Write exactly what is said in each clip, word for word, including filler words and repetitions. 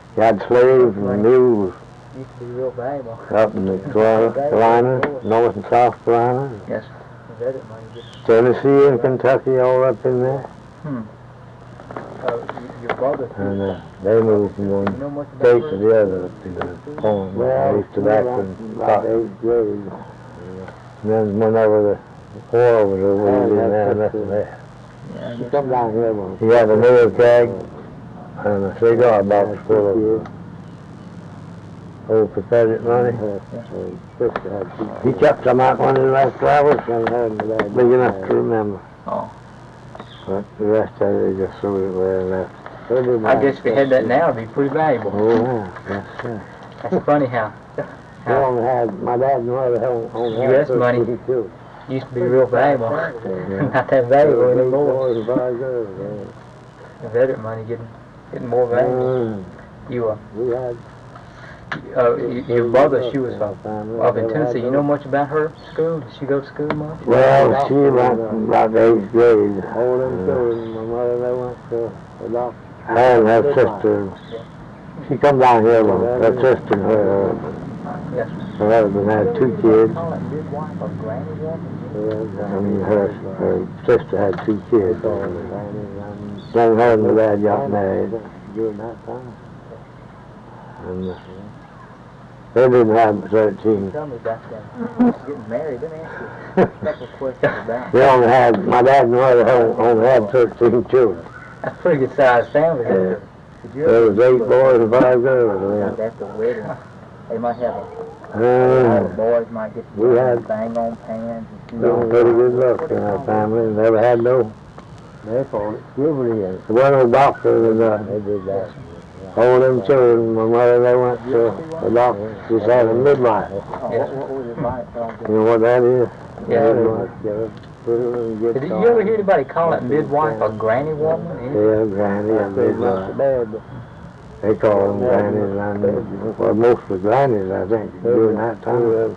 You had slaves and mules Used to be real valuable. up in the Carolina, North and South Carolina, Yes. Credit money gets, Tennessee and Kentucky, all up in there. hmm. Uh, your brother, And uh, they moved from you one know much about state her? to the other up to the farm. Well, I used to back and cotton. And then whenever the war was over, we didn't have nothing there. Yeah, I She guess come so. down here one. He had a nail keg and a cigar box full of old Confederate money. He kept some out one of the last flowers, big enough to remember. Oh. But the rest of it, he just threw it away and left. I guess if you had that now, it'd be pretty valuable. Oh, yeah, yes, sir. That's funny how, We how only had, my dad and mother only only had U S money. thirty-two. used to be real valuable. Not that valuable anymore. The veteran money getting getting more valuable. You uh, We had uh y- your brother, she was uh, up in Tennessee. You know much about her school? Did she go to school much? Well, she went from about the eighth grade. All them children, my mother, they went to the doctor. Her and her sister, she come down here with her sister and her husband. Yes. Her husband had two kids. Call it midwife or granny woman? I mean, her, her sister had two kids. Then her and the dad got married. And uh, they didn't have thirteen. Tell me about them getting married. Let me ask you a couple of questions about. They only had, my dad and mother only only had thirteen children. That's a pretty good sized family. Yeah. Did you There ever was eight boys and five girls. at the wedding? They might have a, all the Uh, boys might get we together had- and bang on pans and shoot we on had pretty good luck in our family. Never had no, they called it puberty. There wasn't no doctor and uh, they did that. All them children, my mother, they went to the doctor, just had a midwife. Oh, what, what was it like? Well, You know what that is? Yeah. Did Did you ever hear anybody call it midwife or granny woman? Yeah, granny and midwife. They call them grannies, and, well, mostly grannies, I think, during that time.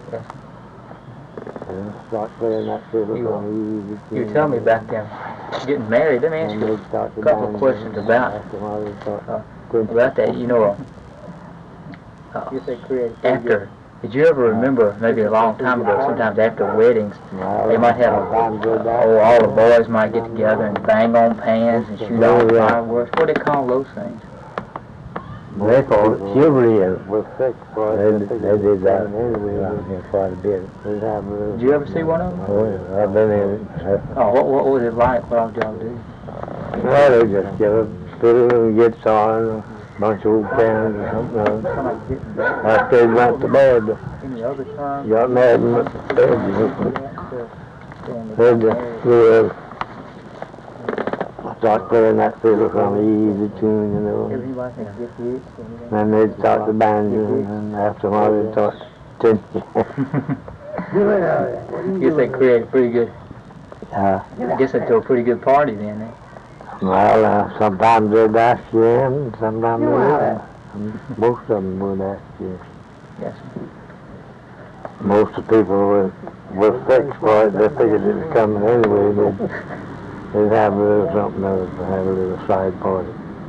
Yeah, start clearing that fiddle You, uh, from the You tell me about them getting married. Let me ask you a couple of questions about uh, about that. You know, uh, uh, after, did you ever remember, maybe a long time ago, sometimes after weddings, they might have, oh, all the boys might get together and bang on pans and shoot off fireworks. What do they call those things? They call it chivalry, and they, they did that around here quite a bit. Did you ever see one of them? Oh, yeah, I've been in it. Oh, what, what was it like? What all y'all do? Well, they just get a fiddle and guitar and a bunch of old cans or something else. Somebody getting married. After they went to bed, Any other term? got married and went to bed. They just uh, start clearing that fiddle from the easy tune, you know. Everybody can get hits. Then they'd start the banjo, and after a while they'd start to Guess they create a pretty good, uh, I guess they throw a pretty good party then, eh? Well, uh, sometimes they'd ask you in, sometimes they wouldn't. Most of them would ask you. Yes. Most of the people were, were fixed for it. They figured it was coming anyway. They'd, they'd have a little something else, have a little side party.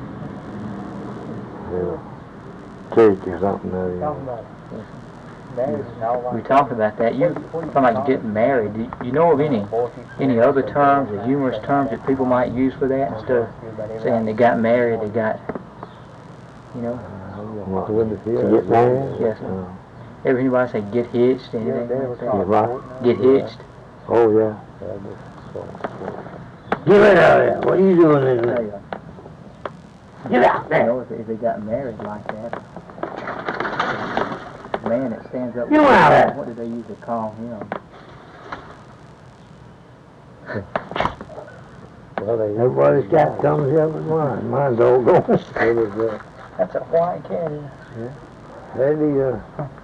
You know, cake or something else. You know. We talked about that. You talking about getting married. Do you, you know of any any other terms or humorous terms that people might use for that instead of saying they got married, they got, you know? What, to get married? Yes. Uh, Ever anybody say get hitched? Anything like get that? what? Get hitched. Oh, yeah. Get rid of it. What are you doing in there? Get out You there. know, if, if they got married like that, the man that stands up, You with out the- there. what do they usually call him? Well, they, everybody's cat comes here with mine. Mine's all gone. That's a white cat. Maybe, uh,